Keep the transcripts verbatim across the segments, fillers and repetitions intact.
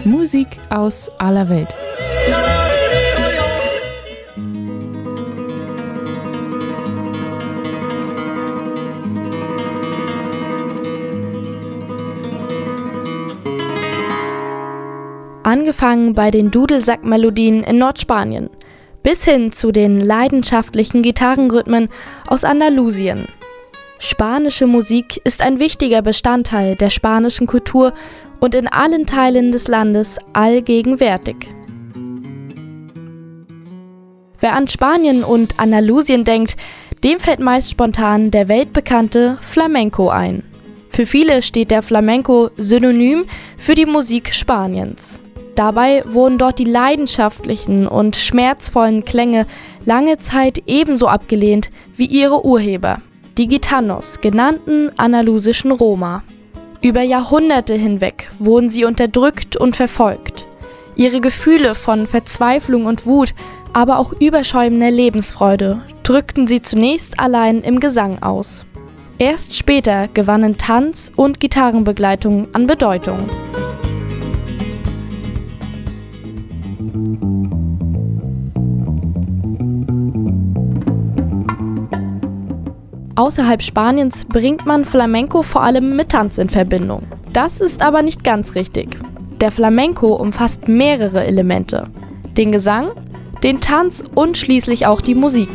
Musik aus aller Welt. Angefangen bei den Dudelsack-Melodien in Nordspanien bis hin zu den leidenschaftlichen Gitarrenrhythmen aus Andalusien. Spanische Musik ist ein wichtiger Bestandteil der spanischen Kultur und in allen Teilen des Landes allgegenwärtig. Wer an Spanien und Andalusien denkt, dem fällt meist spontan der weltbekannte Flamenco ein. Für viele steht der Flamenco synonym für die Musik Spaniens. Dabei wurden dort die leidenschaftlichen und schmerzvollen Klänge lange Zeit ebenso abgelehnt wie ihre Urheber, die Gitanos, genannten andalusischen Roma. Über Jahrhunderte hinweg wurden sie unterdrückt und verfolgt. Ihre Gefühle von Verzweiflung und Wut, aber auch überschäumender Lebensfreude drückten sie zunächst allein im Gesang aus. Erst später gewannen Tanz- und Gitarrenbegleitung an Bedeutung. Außerhalb Spaniens bringt man Flamenco vor allem mit Tanz in Verbindung. Das ist aber nicht ganz richtig. Der Flamenco umfasst mehrere Elemente: den Gesang, den Tanz und schließlich auch die Musik.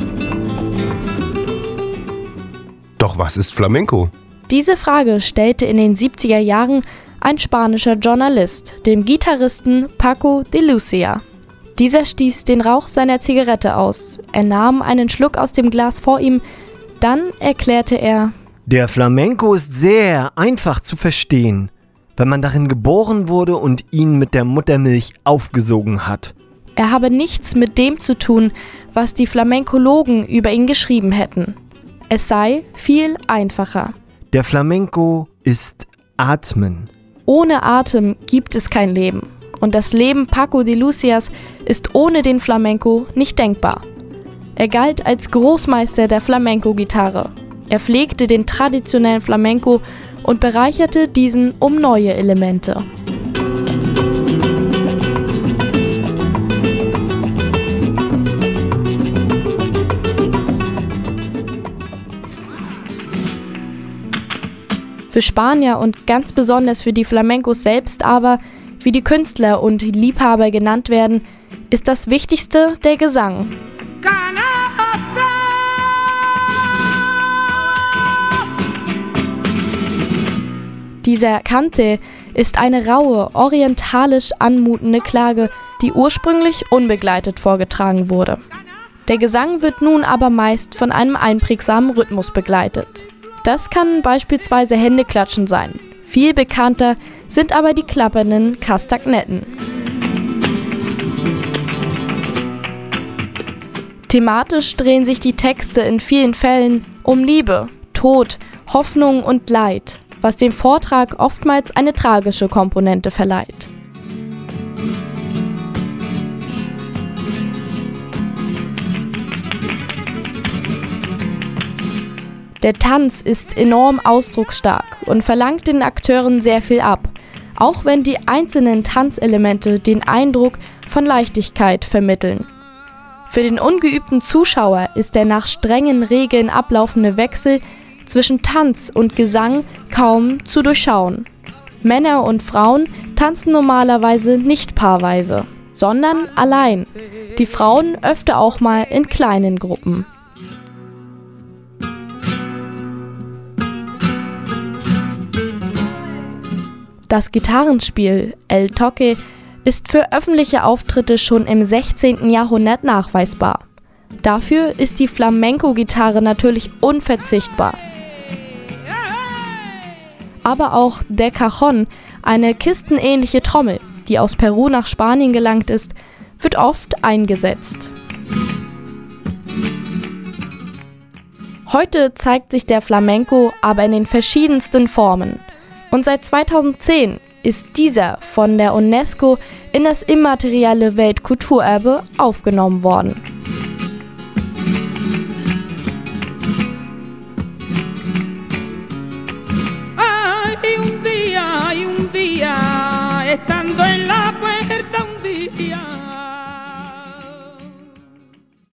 Doch was ist Flamenco? Diese Frage stellte in den siebziger Jahren ein spanischer Journalist, dem Gitarristen Paco de Lucía. Dieser stieß den Rauch seiner Zigarette aus. Er nahm einen Schluck aus dem Glas vor ihm. Dann erklärte er: Der Flamenco ist sehr einfach zu verstehen, wenn man darin geboren wurde und ihn mit der Muttermilch aufgesogen hat. Er habe nichts mit dem zu tun, was die Flamenkologen über ihn geschrieben hätten. Es sei viel einfacher. Der Flamenco ist Atmen. Ohne Atem gibt es kein Leben. Und das Leben Paco de Lucías ist ohne den Flamenco nicht denkbar. Er galt als Großmeister der Flamenco-Gitarre. Er pflegte den traditionellen Flamenco und bereicherte diesen um neue Elemente. Für Spanier und ganz besonders für die Flamencos selbst aber, wie die Künstler und Liebhaber genannt werden, ist das Wichtigste der Gesang. Dieser Cante ist eine raue, orientalisch anmutende Klage, die ursprünglich unbegleitet vorgetragen wurde. Der Gesang wird nun aber meist von einem einprägsamen Rhythmus begleitet. Das kann beispielsweise Händeklatschen sein. Viel bekannter sind aber die klappernden Kastagnetten. Thematisch drehen sich die Texte in vielen Fällen um Liebe, Tod, Hoffnung und Leid, was dem Vortrag oftmals eine tragische Komponente verleiht. Der Tanz ist enorm ausdrucksstark und verlangt den Akteuren sehr viel ab, auch wenn die einzelnen Tanzelemente den Eindruck von Leichtigkeit vermitteln. Für den ungeübten Zuschauer ist der nach strengen Regeln ablaufende Wechsel zwischen Tanz und Gesang kaum zu durchschauen. Männer und Frauen tanzen normalerweise nicht paarweise, sondern allein. Die Frauen öfter auch mal in kleinen Gruppen. Das Gitarrenspiel El Toque ist für öffentliche Auftritte schon im sechzehnten Jahrhundert nachweisbar. Dafür ist die Flamenco-Gitarre natürlich unverzichtbar. Aber auch der Cajon, eine kistenähnliche Trommel, die aus Peru nach Spanien gelangt ist, wird oft eingesetzt. Heute zeigt sich der Flamenco aber in den verschiedensten Formen. Und seit zweitausendzehn ist dieser von der UNESCO in das immaterielle Weltkulturerbe aufgenommen worden. Ay, un día, ay, un día, estando en